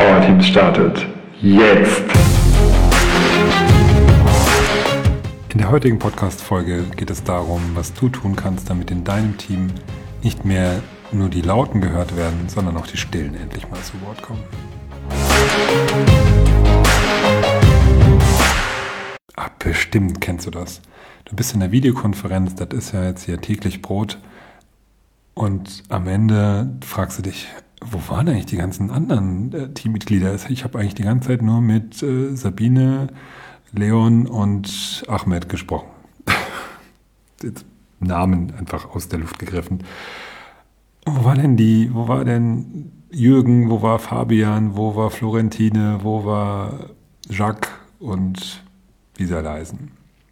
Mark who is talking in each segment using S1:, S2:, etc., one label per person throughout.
S1: Powerteam startet jetzt! In der heutigen Podcast-Folge geht es darum, was du tun kannst, damit in deinem Team nicht mehr nur die Lauten gehört werden, sondern auch die Stillen endlich mal zu Wort kommen. Bestimmt kennst du das. Du bist in der Videokonferenz, das ist ja jetzt hier täglich Brot. Und am Ende fragst du dich, wo waren eigentlich die ganzen anderen Teammitglieder? Ich habe eigentlich die ganze Zeit nur mit Sabine, Leon und Ahmed gesprochen. Jetzt Namen einfach aus der Luft gegriffen. Wo war denn Jürgen, wo war Fabian, wo war Florentine, wo war Jacques und wie sie alle heißen?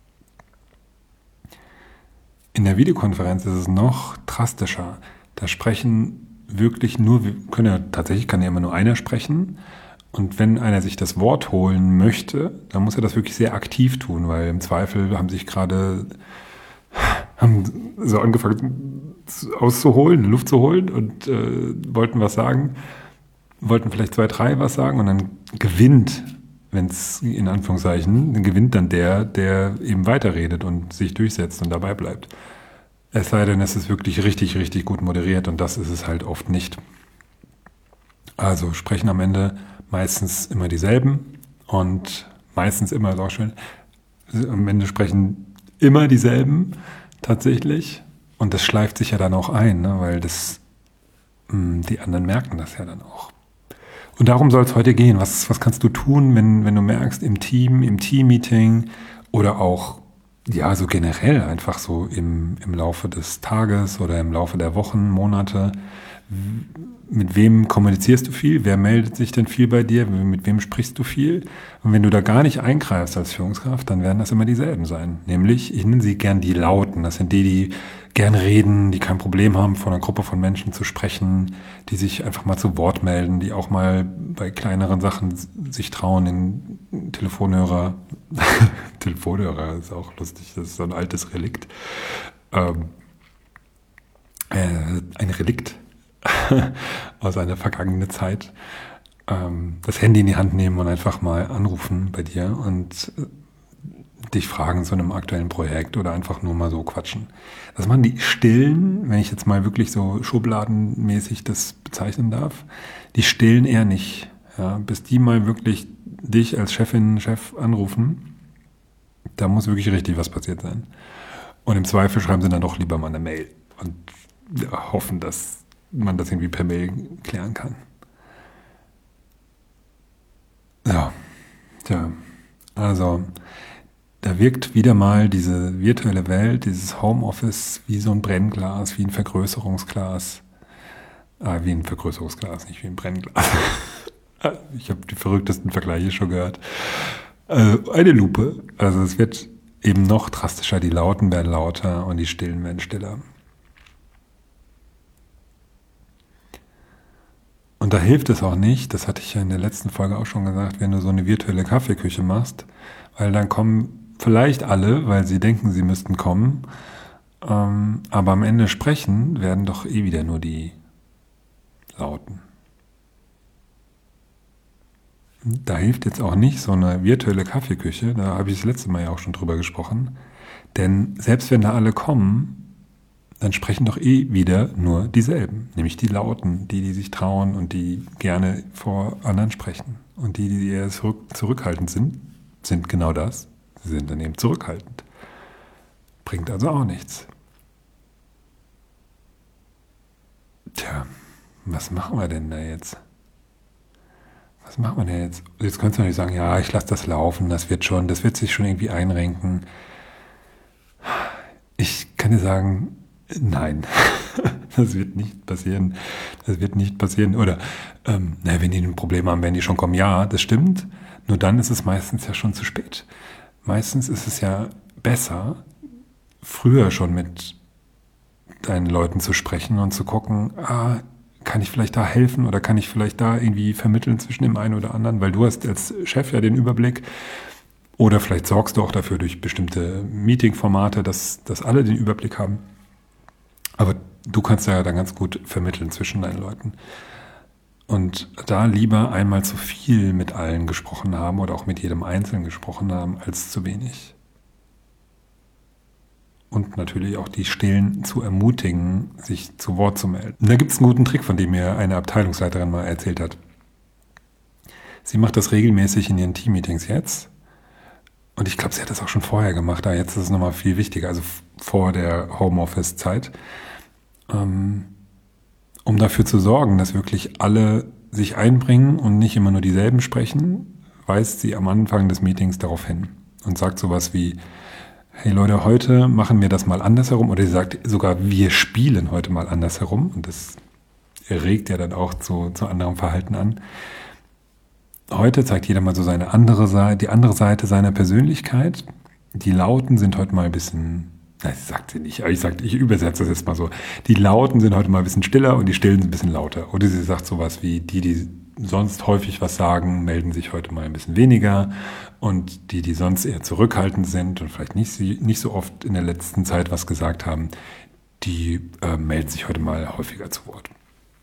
S1: In der Videokonferenz ist es noch drastischer. Da sprechen wirklich nur, kann ja immer nur einer sprechen. Und wenn einer sich das Wort holen möchte, dann muss er das wirklich sehr aktiv tun, weil im Zweifel haben so angefangen auszuholen, Luft zu holen und wollten was sagen, wollten vielleicht 2, 3 was sagen und dann gewinnt, wenn es in Anführungszeichen, dann gewinnt dann der eben weiterredet und sich durchsetzt und dabei bleibt. Es sei denn, es ist wirklich richtig, richtig gut moderiert und das ist es halt oft nicht. Also sprechen am Ende meistens immer dieselben und meistens immer, ist auch schön, am Ende sprechen immer dieselben tatsächlich und das schleift sich ja dann auch ein, ne, weil die anderen merken das ja dann auch. Und darum soll es heute gehen. Was kannst du tun, wenn du merkst im Team-Meeting oder auch ja so generell einfach so im Laufe des Tages oder im Laufe der Wochen, Monate, mit wem kommunizierst du viel? Wer meldet sich denn viel bei dir? Mit wem sprichst du viel? Und wenn du da gar nicht eingreifst als Führungskraft, dann werden das immer dieselben sein. Nämlich, ich nenne sie gern die Lauten. Das sind die gern reden, die kein Problem haben, vor einer Gruppe von Menschen zu sprechen, die sich einfach mal zu Wort melden, die auch mal bei kleineren Sachen sich trauen, den Telefonhörer ist auch lustig, das ist so ein altes Relikt. Ein Relikt aus einer vergangenen Zeit, das Handy in die Hand nehmen und einfach mal anrufen bei dir und dich fragen zu einem aktuellen Projekt oder einfach nur mal so quatschen. Das machen die Stillen, wenn ich jetzt mal wirklich so schubladenmäßig das bezeichnen darf, die Stillen eher nicht. Ja, bis die mal wirklich dich als Chefin, Chef anrufen, da muss wirklich richtig was passiert sein. Und im Zweifel schreiben sie dann doch lieber mal eine Mail und hoffen, dass man das irgendwie per Mail klären kann. Ja, tja, also da wirkt wieder mal diese virtuelle Welt, dieses Homeoffice wie so ein Brennglas, wie ein Vergrößerungsglas. Wie ein Vergrößerungsglas, nicht wie ein Brennglas. Ich habe die verrücktesten Vergleiche schon gehört. Eine Lupe. Also es wird eben noch drastischer. Die Lauten werden lauter und die Stillen werden stiller. Und da hilft es auch nicht, das hatte ich ja in der letzten Folge auch schon gesagt, wenn du so eine virtuelle Kaffeeküche machst, weil dann kommen vielleicht alle, weil sie denken, sie müssten kommen, aber am Ende sprechen werden doch wieder nur die Lauten. Da hilft jetzt auch nicht so eine virtuelle Kaffeeküche, da habe ich das letzte Mal ja auch schon drüber gesprochen, denn selbst wenn da alle kommen, dann sprechen doch wieder nur dieselben, nämlich die Lauten, die sich trauen und die gerne vor anderen sprechen. Und die eher zurückhaltend sind genau das, sie sind dann eben zurückhaltend. Bringt also auch nichts. Tja, was machen wir denn da jetzt? Jetzt könntest du natürlich sagen, ja, ich lasse das laufen, das wird sich schon irgendwie einrenken. Ich kann dir sagen, nein, das wird nicht passieren. Oder, wenn die ein Problem haben, werden die schon kommen. Ja, das stimmt. Nur dann ist es meistens ja schon zu spät. Meistens ist es ja besser, früher schon mit deinen Leuten zu sprechen und zu gucken, kann ich vielleicht da helfen oder kann ich vielleicht da irgendwie vermitteln zwischen dem einen oder anderen, weil du hast als Chef ja den Überblick. Oder vielleicht sorgst du auch dafür durch bestimmte Meeting-Formate, dass alle den Überblick haben. Aber du kannst ja dann ganz gut vermitteln zwischen deinen Leuten. Und da lieber einmal zu viel mit allen gesprochen haben oder auch mit jedem Einzelnen gesprochen haben, als zu wenig. Und natürlich auch die Stillen zu ermutigen, sich zu Wort zu melden. Und da gibt es einen guten Trick, von dem mir eine Abteilungsleiterin mal erzählt hat. Sie macht das regelmäßig in ihren Teammeetings jetzt. Und ich glaube, sie hat das auch schon vorher gemacht, aber jetzt ist es nochmal viel wichtiger, also vor der Homeoffice-Zeit, um dafür zu sorgen, dass wirklich alle sich einbringen und nicht immer nur dieselben sprechen, weist sie am Anfang des Meetings darauf hin und sagt sowas wie, hey Leute, heute machen wir das mal andersherum, oder sie sagt sogar, wir spielen heute mal andersherum, und das regt ja dann auch zu anderem Verhalten an. Heute zeigt jeder mal so die andere Seite seiner Persönlichkeit. Die Lauten sind heute mal ein bisschen, das sagt sie nicht, aber ich übersetze das jetzt mal so. Die Lauten sind heute mal ein bisschen stiller und die Stillen sind ein bisschen lauter. Oder sie sagt sowas wie, die sonst häufig was sagen, melden sich heute mal ein bisschen weniger. Und die sonst eher zurückhaltend sind und vielleicht nicht so oft in der letzten Zeit was gesagt haben, die melden sich heute mal häufiger zu Wort.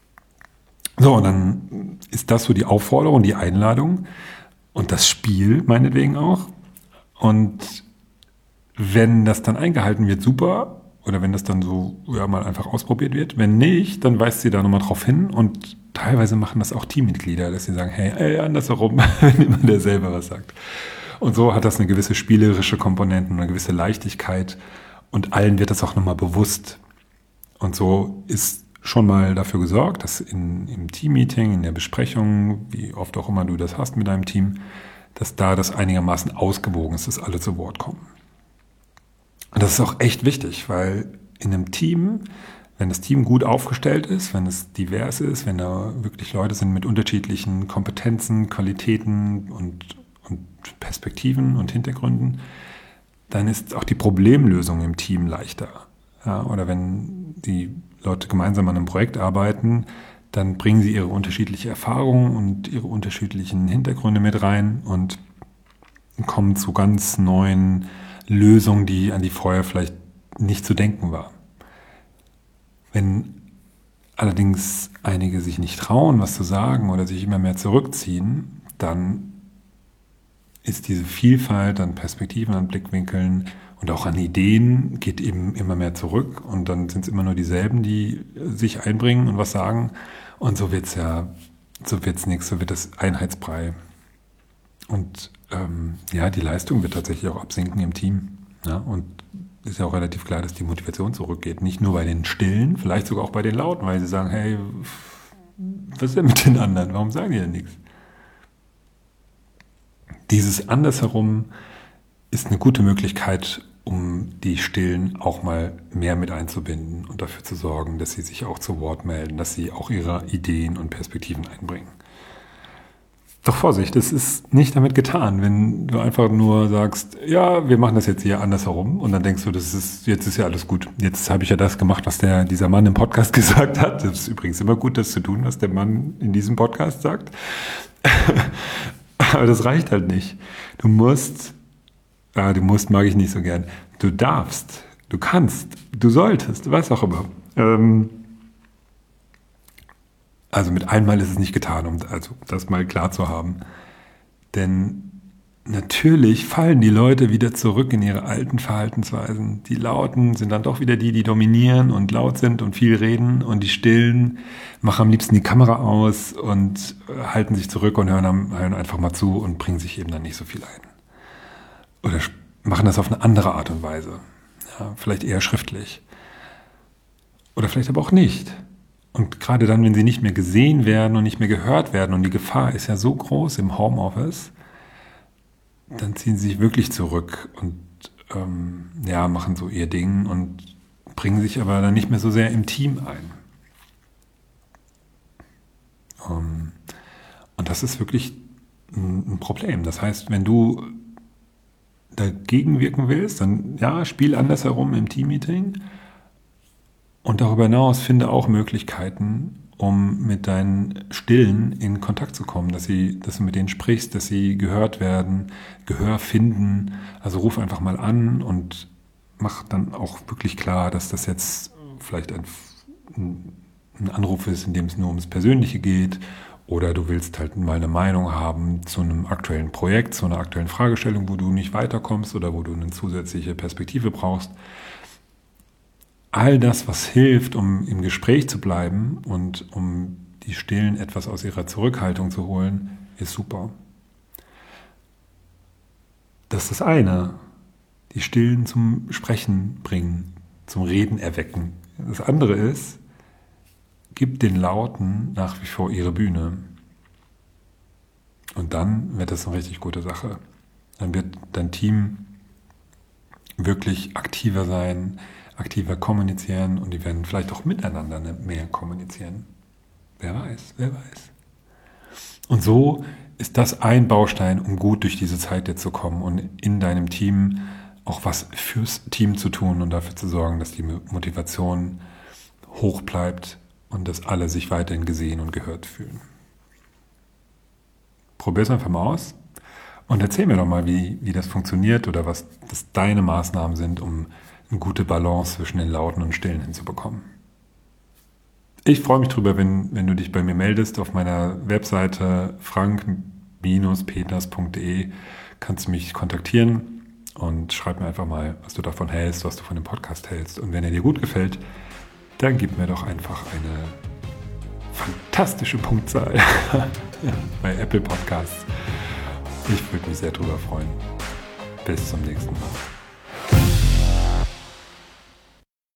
S1: So, und dann ist das so die Aufforderung, die Einladung und das Spiel meinetwegen auch. Und wenn das dann eingehalten wird, super. Oder wenn das dann so mal einfach ausprobiert wird. Wenn nicht, dann weist sie da nochmal drauf hin. Und teilweise machen das auch Teammitglieder, dass sie sagen, hey, andersherum, wenn immer der selber was sagt. Und so hat das eine gewisse spielerische Komponente, eine gewisse Leichtigkeit. Und allen wird das auch nochmal bewusst. Und so ist schon mal dafür gesorgt, dass im Teammeeting, in der Besprechung, wie oft auch immer du das hast mit deinem Team, dass da das einigermaßen ausgewogen ist, dass alle zu Wort kommen. Und das ist auch echt wichtig, weil in einem Team, wenn das Team gut aufgestellt ist, wenn es divers ist, wenn da wirklich Leute sind mit unterschiedlichen Kompetenzen, Qualitäten und Perspektiven und Hintergründen, dann ist auch die Problemlösung im Team leichter. Ja, oder wenn die Leute gemeinsam an einem Projekt arbeiten, dann bringen sie ihre unterschiedliche Erfahrungen und ihre unterschiedlichen Hintergründe mit rein und kommen zu ganz neuen Lösungen, an die vorher vielleicht nicht zu denken war. Wenn allerdings einige sich nicht trauen, was zu sagen oder sich immer mehr zurückziehen, dann ist diese Vielfalt an Perspektiven, an Blickwinkeln und auch an Ideen geht eben immer mehr zurück, und dann sind es immer nur dieselben, die sich einbringen und was sagen, und so wird das Einheitsbrei. Und die Leistung wird tatsächlich auch absinken im Team. Ja, und ist ja auch relativ klar, dass die Motivation zurückgeht. Nicht nur bei den Stillen, vielleicht sogar auch bei den Lauten, weil sie sagen, hey, was ist denn mit den anderen? Warum sagen die denn nichts? Dieses Andersherum ist eine gute Möglichkeit, um die Stillen auch mal mehr mit einzubinden und dafür zu sorgen, dass sie sich auch zu Wort melden, dass sie auch ihre Ideen und Perspektiven einbringen. Doch Vorsicht, es ist nicht damit getan, wenn du einfach nur sagst, ja, wir machen das jetzt hier andersherum, und dann denkst du, jetzt ist ja alles gut. Jetzt habe ich ja das gemacht, was dieser Mann im Podcast gesagt hat. Das ist übrigens immer gut, das zu tun, was der Mann in diesem Podcast sagt. Aber das reicht halt nicht. Du musst mag ich nicht so gern. Du darfst, du kannst, du solltest, was auch immer. Also mit einmal ist es nicht getan, um das mal klar zu haben. Denn natürlich fallen die Leute wieder zurück in ihre alten Verhaltensweisen. Die Lauten sind dann doch wieder die dominieren und laut sind und viel reden, und die Stillen machen am liebsten die Kamera aus und halten sich zurück und hören einfach mal zu und bringen sich eben dann nicht so viel ein. Oder machen das auf eine andere Art und Weise. Ja, vielleicht eher schriftlich. Oder vielleicht aber auch nicht. Und gerade dann, wenn sie nicht mehr gesehen werden und nicht mehr gehört werden, und die Gefahr ist ja so groß im Homeoffice, dann ziehen sie sich wirklich zurück und machen so ihr Ding und bringen sich aber dann nicht mehr so sehr im Team ein. Und das ist wirklich ein Problem. Das heißt, wenn du dagegen wirken willst, dann spiel andersherum im Teammeeting, und darüber hinaus finde auch Möglichkeiten, um mit deinen Stillen in Kontakt zu kommen, dass du mit denen sprichst, dass sie gehört werden, Gehör finden. Also ruf einfach mal an und mach dann auch wirklich klar, dass das jetzt vielleicht ein Anruf ist, in dem es nur ums Persönliche geht, Oder du willst halt mal eine Meinung haben zu einem aktuellen Projekt, zu einer aktuellen Fragestellung, wo du nicht weiterkommst oder wo du eine zusätzliche Perspektive brauchst. All das, was hilft, um im Gespräch zu bleiben und um die Stillen etwas aus ihrer Zurückhaltung zu holen, ist super. Das ist das eine. Die Stillen zum Sprechen bringen, zum Reden erwecken. Das andere ist, gib den Lauten nach wie vor ihre Bühne. Und dann wird das eine richtig gute Sache. Dann wird dein Team wirklich aktiver sein, aktiver kommunizieren und die werden vielleicht auch miteinander mehr kommunizieren. Wer weiß. Und so ist das ein Baustein, um gut durch diese Zeit jetzt zu kommen und in deinem Team auch was fürs Team zu tun und dafür zu sorgen, dass die Motivation hoch bleibt und dass alle sich weiterhin gesehen und gehört fühlen. Probier es einfach mal aus und erzähl mir doch mal, wie das funktioniert oder was das deine Maßnahmen sind, um eine gute Balance zwischen den Lauten und Stillen hinzubekommen. Ich freue mich drüber, wenn du dich bei mir meldest. Auf meiner Webseite frank-peters.de kannst du mich kontaktieren und schreib mir einfach mal, was du davon hältst, was du von dem Podcast hältst. Und wenn er dir gut gefällt, dann gib mir doch einfach eine fantastische Punktzahl bei Apple Podcasts. Ich würde mich sehr drüber freuen. Bis zum nächsten Mal.